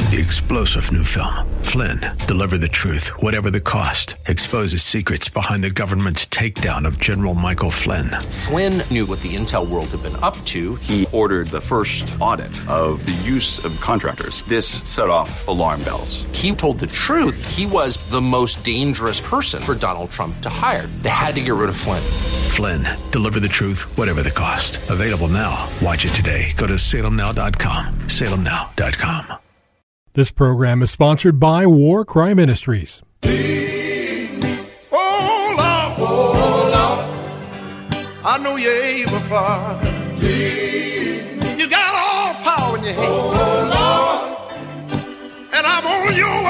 the explosive new film, Flynn, Deliver the Truth, Whatever the Cost, exposes secrets behind the government's takedown of General Michael Flynn. Flynn knew what the intel world had been up to. He ordered the first audit of the use of contractors. This set off alarm bells. He told the truth. He was the most dangerous person for Donald Trump to hire. They had to get rid of Flynn. Flynn, Deliver the Truth, Whatever the Cost. Available now. Watch it today. Go to salemnow.com. salemnow.com. This program is sponsored by War Cry Ministries. I know you're able, Father. You got all power in your hand. Oh, Lord. And I'm on your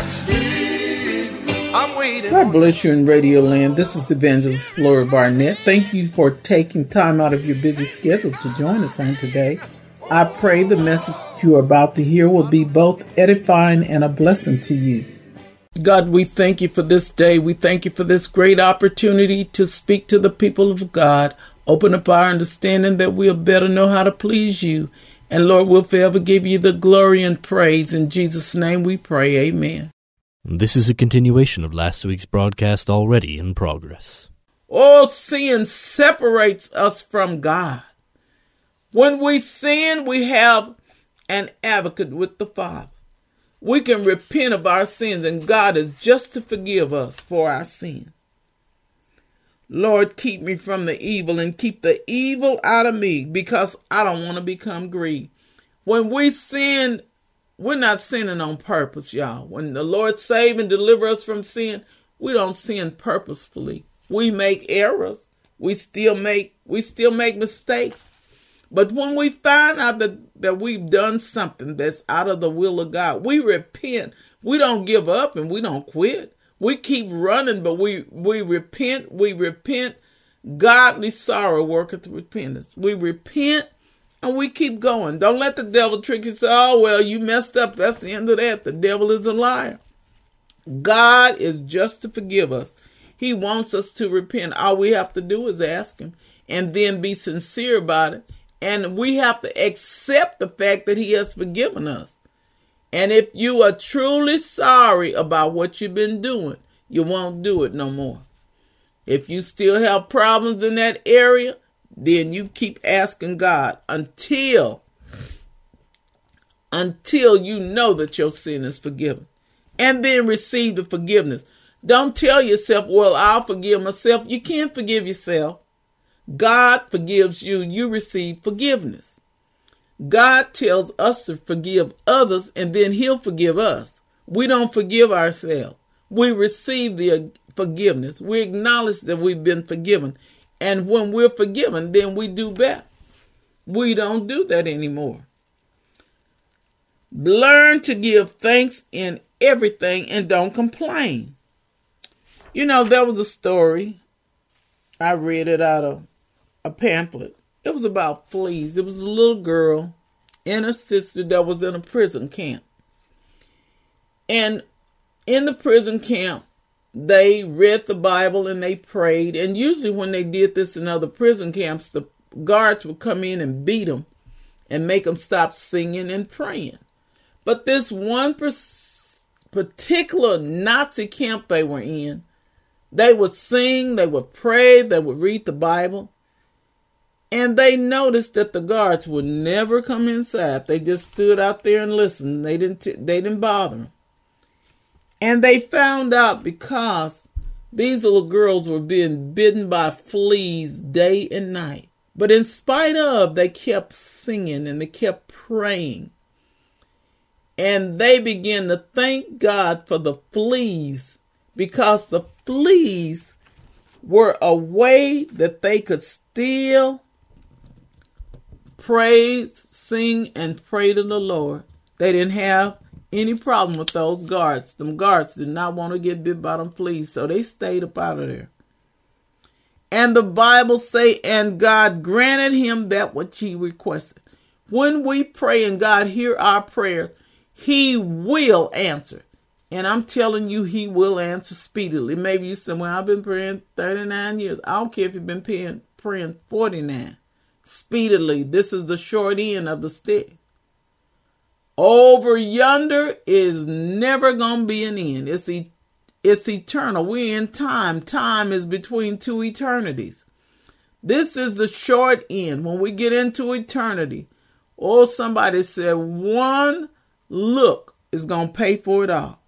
watch. I'm waiting. God bless you in Radio Land. This is Evangelist Flora Barnett. Thank you for taking time out of your busy schedule to join us on today. I pray the message you are about to hear will be both edifying and a blessing to you. God, we thank you for this day. We thank you for this great opportunity to speak to the people of God. Open up our understanding that we'll better know how to please you. And Lord, we'll forever give you the glory and praise. In Jesus' name we pray. Amen. This is a continuation of last week's broadcast already in progress. All sin separates us from God. When we sin, we have an advocate with the Father. We can repent of our sins, and God is just to forgive us for our sin. Lord, keep me from the evil and keep the evil out of me, because I don't want to become grieved. When we sin, we're not sinning on purpose, y'all. When the Lord save and deliver us from sin, we don't sin purposefully. We make errors. We still make mistakes. But when we find out that we've done something that's out of the will of God, we repent. We don't give up and we don't quit. We keep running, but we repent. We repent. Godly sorrow worketh repentance. We repent and we keep going. Don't let the devil trick you. Say, oh, well, you messed up. That's the end of that. The devil is a liar. God is just to forgive us. He wants us to repent. All we have to do is ask him and then be sincere about it. And we have to accept the fact that he has forgiven us. And if you are truly sorry about what you've been doing, you won't do it no more. If you still have problems in that area, then you keep asking God until you know that your sin is forgiven. And then receive the forgiveness. Don't tell yourself, well, I'll forgive myself. You can't forgive yourself. God forgives you. You receive forgiveness. God tells us to forgive others, and then he'll forgive us. We don't forgive ourselves. We receive the forgiveness. We acknowledge that we've been forgiven. And when we're forgiven, then we do better. We don't do that anymore. Learn to give thanks in everything and don't complain. You know, there was a story. I read it out of a pamphlet. It was about fleas. It was a little girl and her sister that was in a prison camp. And in the prison camp, they read the Bible and they prayed. And usually when they did this in other prison camps, the guards would come in and beat them and make them stop singing and praying. But this one particular Nazi camp they were in, they would sing, they would pray, they would read the Bible. And they noticed that the guards would never come inside. They just stood out there and listened. They didn't bother them. And they found out because these little girls were being bitten by fleas day and night. But in spite of, they kept singing and they kept praying. And they began to thank God for the fleas, because the fleas were a way that they could still praise, sing, and pray to the Lord. They didn't have any problem with those guards. Them guards did not want to get bit by them fleas, so they stayed up out of there. And the Bible say, and God granted him that which he requested. When we pray and God hear our prayers, he will answer. And I'm telling you, he will answer speedily. Maybe you say, well, I've been praying 39 years. I don't care if you've been praying 49. Speedily. This is the short end of the stick. Over yonder is never going to be an end. It's eternal. We're in time. Time is between two eternities. This is the short end. When we get into eternity, somebody said one look is going to pay for it all.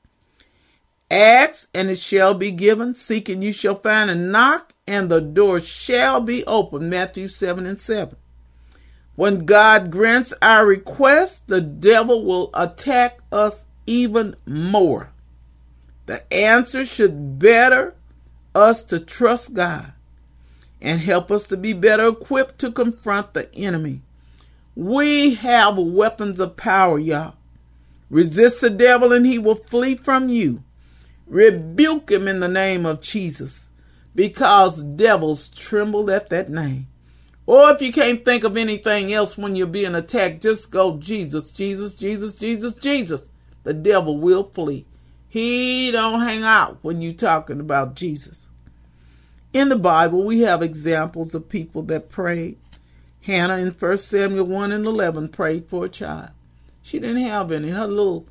Ask and it shall be given. Seek and you shall find. And knock and the door shall be opened. Matthew 7:7. When God grants our request, the devil will attack us even more. The answer should better us to trust God and help us to be better equipped to confront the enemy. We have weapons of power, y'all. Resist the devil and he will flee from you. Rebuke him in the name of Jesus, because devils tremble at that name. Or if you can't think of anything else when you're being attacked, just go Jesus, Jesus, Jesus, Jesus, Jesus. The devil will flee. He don't hang out when you're talking about Jesus. In the Bible, we have examples of people that prayed. Hannah in 1 Samuel 1:11 prayed for a child. She didn't have any. Her little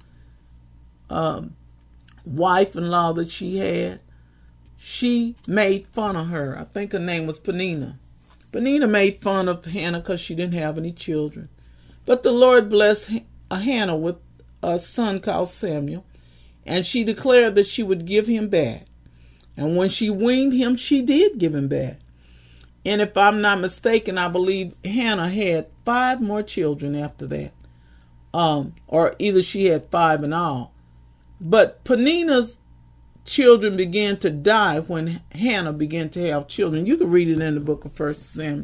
wife-in-law that she had, she made fun of her. I think her name was Peninnah. Peninnah made fun of Hannah because she didn't have any children. But the Lord blessed Hannah with a son called Samuel, and she declared that she would give him back. And when she weaned him, she did give him back. And if I'm not mistaken, I believe Hannah had 5 more children after that. Or either she had 5 in all. But Peninnah's children began to die when Hannah began to have children. You can read it in the book of 1 Samuel.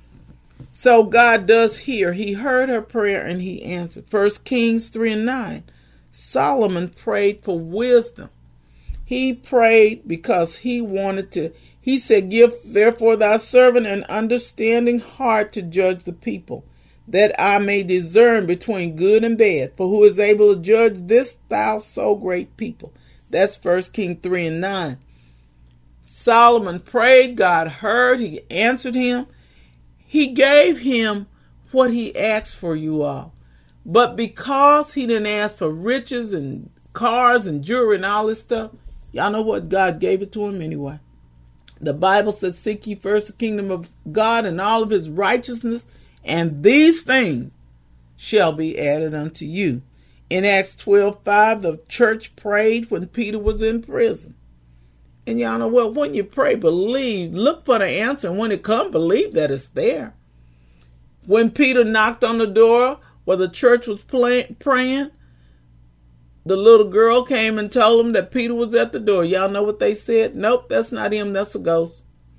So God does hear. He heard her prayer and he answered. 1 Kings 3:9. Solomon prayed for wisdom. He prayed because he wanted to. He said, give therefore thy servant an understanding heart to judge the people, that I may discern between good and bad. For who is able to judge this thou so great people? That's 1 Kings 3:9. Solomon prayed. God heard. He answered him. He gave him what he asked for, you all. But because he didn't ask for riches and cars and jewelry and all this stuff, y'all know what? God gave it to him anyway. The Bible says, seek ye first the kingdom of God and all of his righteousness, and these things shall be added unto you. In Acts 12:5, the church prayed when Peter was in prison. And y'all know what? When you pray, believe. Look for the answer. And when it comes, believe that it's there. When Peter knocked on the door where the church was praying, the little girl came and told him that Peter was at the door. Y'all know what they said? Nope, that's not him. That's a ghost.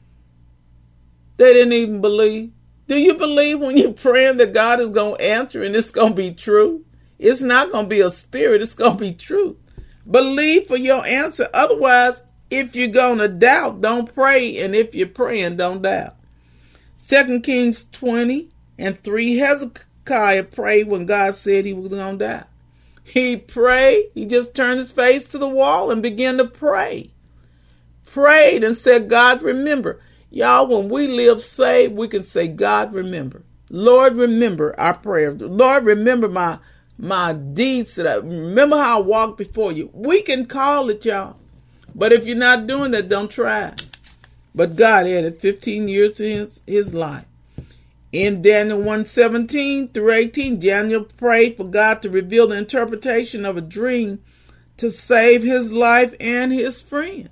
They didn't even believe. Do you believe when you're praying that God is going to answer and it's going to be true? It's not going to be a spirit. It's going to be truth. Believe for your answer. Otherwise, if you're going to doubt, don't pray. And if you're praying, don't doubt. 2 Kings 20:3, Hezekiah prayed when God said he was going to die. He prayed. He just turned his face to the wall and began to pray. Prayed and said, God, remember. Y'all, when we live saved, we can say, God, remember. Lord, remember our prayers. Lord, remember my deeds. Remember how I walked before you. We can call it, y'all. But if you're not doing that, don't try. But God added 15 years to his life. In Daniel 1:17-18, Daniel prayed for God to reveal the interpretation of a dream to save his life and his friend.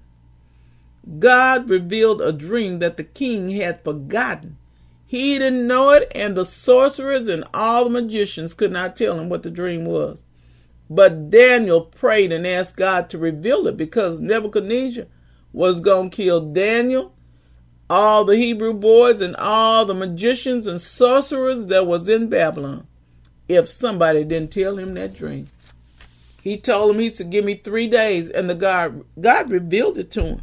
God revealed a dream that the king had forgotten. He didn't know it, and the sorcerers and all the magicians could not tell him what the dream was. But Daniel prayed and asked God to reveal it, because Nebuchadnezzar was going to kill Daniel, all the Hebrew boys, and all the magicians and sorcerers that was in Babylon, if somebody didn't tell him that dream. He told him, he said, give me 3 days, and God revealed it to him.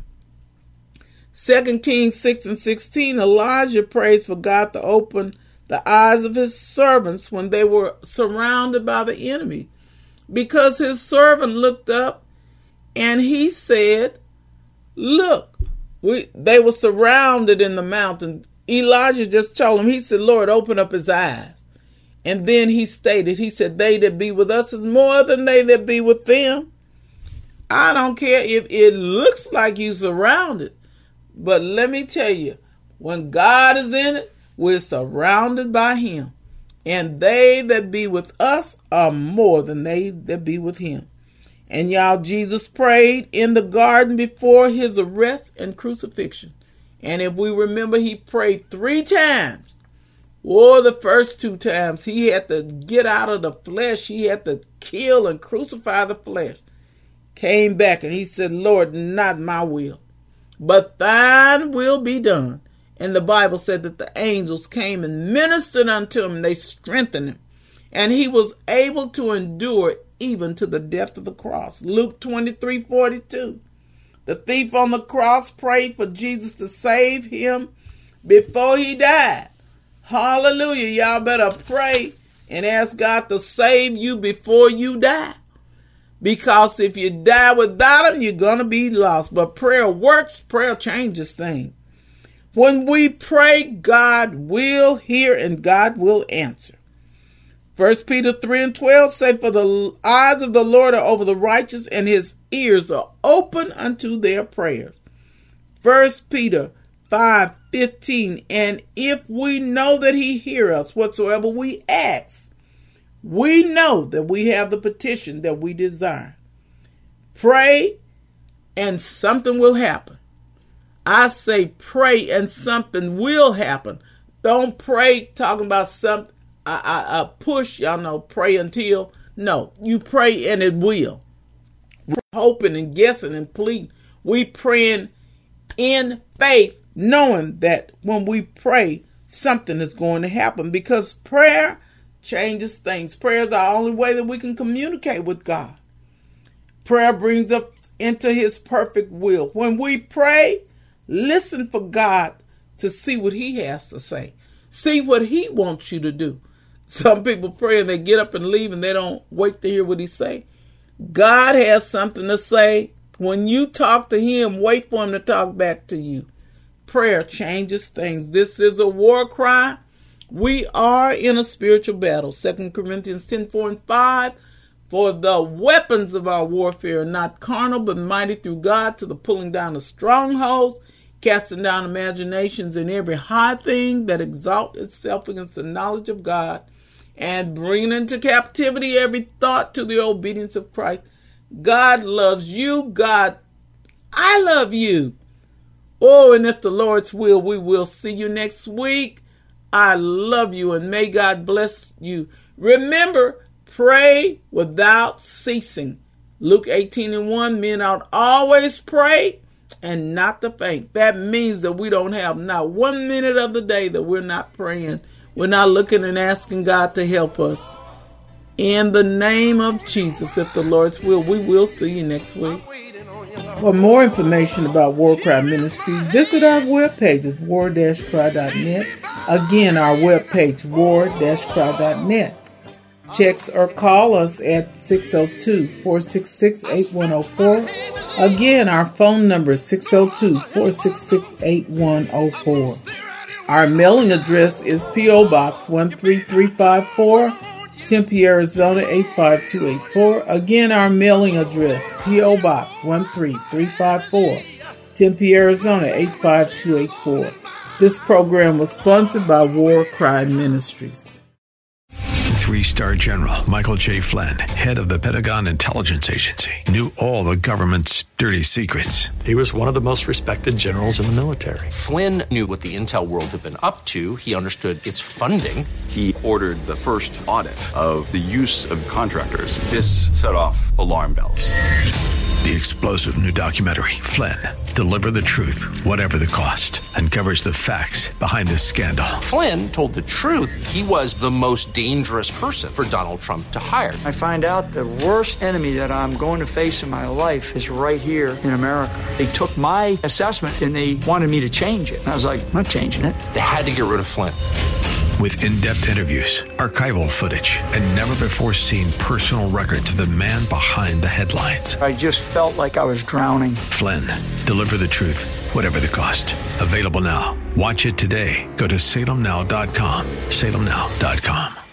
2 Kings 6:16, Elijah prays for God to open the eyes of his servants when they were surrounded by the enemy. Because his servant looked up and he said, look, they were surrounded in the mountain. Elijah just told him, he said, Lord, open up his eyes. And then he stated, he said, they that be with us is more than they that be with them. I don't care if it looks like you're surrounded. But let me tell you, when God is in it, we're surrounded by him. And they that be with us are more than they that be with him. And y'all, Jesus prayed in the garden before his arrest and crucifixion. And if we remember, he prayed 3 times. Or the first 2 times, he had to get out of the flesh. He had to kill and crucify the flesh. Came back and he said, Lord, not my will, but thine will be done. And the Bible said that the angels came and ministered unto him. And they strengthened him. And he was able to endure even to the death of the cross. Luke 23:42. The thief on the cross prayed for Jesus to save him before he died. Hallelujah. Y'all better pray and ask God to save you before you die. Because if you die without him, you're going to be lost. But prayer works. Prayer changes things. When we pray, God will hear and God will answer. 1 Peter 3:12 say, for the eyes of the Lord are over the righteous, and his ears are open unto their prayers. 1 Peter 5:15, and if we know that he hear us whatsoever we ask, we know that we have the petition that we desire. Pray and something will happen. I say pray and something will happen. Don't pray talking about something. I push, y'all know, pray until. No, you pray and it will. We're hoping and guessing and pleading. We praying in faith, knowing that when we pray, something is going to happen, because prayer changes things. Prayer is our only way that we can communicate with God. Prayer brings us into his perfect will. When we pray, listen for God to see what he has to say. See what he wants you to do. Some people pray and they get up and leave and they don't wait to hear what he say. God has something to say. When you talk to him, wait for him to talk back to you. Prayer changes things. This is a war cry. We are in a spiritual battle. 2 Corinthians 10:4-5. For the weapons of our warfare are not carnal, but mighty through God to the pulling down of strongholds, casting down imaginations and every high thing that exalts itself against the knowledge of God, and bringing into captivity every thought to the obedience of Christ. God loves you. I love you. Oh, and if the Lord's will, we will see you next week. I love you, and may God bless you. Remember, pray without ceasing. Luke 18:1, men ought always pray and not to faint. That means that we don't have not 1 minute of the day that we're not praying. We're not looking and asking God to help us. In the name of Jesus, if the Lord's will, we will see you next week. For more information about War Cry Ministry, visit our webpage at war-cry.net. Again, our webpage, war-cry.net. Text or call us at 602-466-8104. Again, our phone number is 602-466-8104. Our mailing address is P.O. Box 13354, Tempe, Arizona 85284. Again, our mailing address, P.O. Box 13354, Tempe, Arizona 85284. This program was sponsored by War Cry Ministries. 3-star General Michael J. Flynn, head of the Pentagon Intelligence Agency, knew all the government's dirty secrets. He was one of the most respected generals in the military. Flynn knew what the intel world had been up to. He understood its funding. He ordered the first audit of the use of contractors. This set off alarm bells. The explosive new documentary, Flynn, Deliver the Truth, Whatever the Cost, uncovers the facts behind this scandal. Flynn told the truth. He was the most dangerous person for Donald Trump to hire. I find out the worst enemy that I'm going to face in my life is right here in America. They took my assessment and they wanted me to change it. And I was like, I'm not changing it. They had to get rid of Flynn. With in-depth interviews, archival footage, and never-before-seen personal records of the man behind the headlines. I just felt like I was drowning. Flynn, Deliver the Truth, Whatever the Cost. Available now. Watch it today. Go to salemnow.com. salemnow.com.